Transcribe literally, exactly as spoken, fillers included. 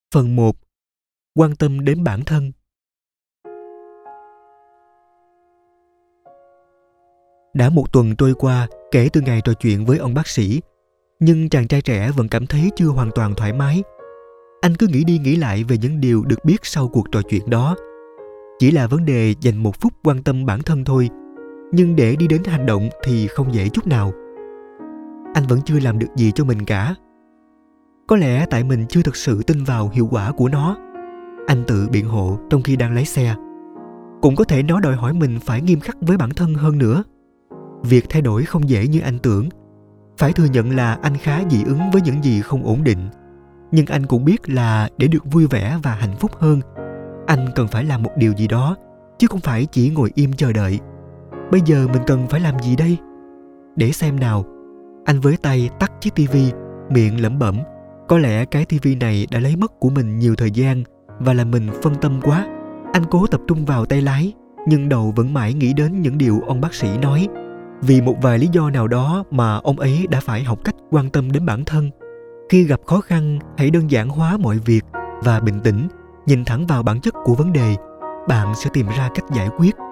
Phần một. Quan tâm đến bản thân. Đã một tuần trôi qua kể từ ngày trò chuyện với ông bác sĩ, nhưng chàng trai trẻ vẫn cảm thấy chưa hoàn toàn thoải mái. Anh cứ nghĩ đi nghĩ lại về những điều được biết sau cuộc trò chuyện đó. Chỉ là vấn đề dành một phút quan tâm bản thân thôi, nhưng để đi đến hành động thì không dễ chút nào. Anh vẫn chưa làm được gì cho mình cả. Có lẽ tại mình chưa thực sự tin vào hiệu quả của nó, anh tự biện hộ trong khi đang lái xe. Cũng có thể nó đòi hỏi mình phải nghiêm khắc với bản thân hơn nữa. Việc thay đổi không dễ như anh tưởng. Phải thừa nhận là anh khá dị ứng với những gì không ổn định. Nhưng anh cũng biết là để được vui vẻ và hạnh phúc hơn, anh cần phải làm một điều gì đó, chứ không phải chỉ ngồi im chờ đợi. Bây giờ mình cần phải làm gì đây? Để xem nào. Anh với tay tắt chiếc tivi, miệng lẩm bẩm. Có lẽ cái tivi này đã lấy mất của mình nhiều thời gian và làm mình phân tâm quá. Anh cố tập trung vào tay lái, nhưng đầu vẫn mãi nghĩ đến những điều ông bác sĩ nói. Vì một vài lý do nào đó mà ông ấy đã phải học cách quan tâm đến bản thân. Khi gặp khó khăn, hãy đơn giản hóa mọi việc và bình tĩnh, nhìn thẳng vào bản chất của vấn đề. Bạn sẽ tìm ra cách giải quyết.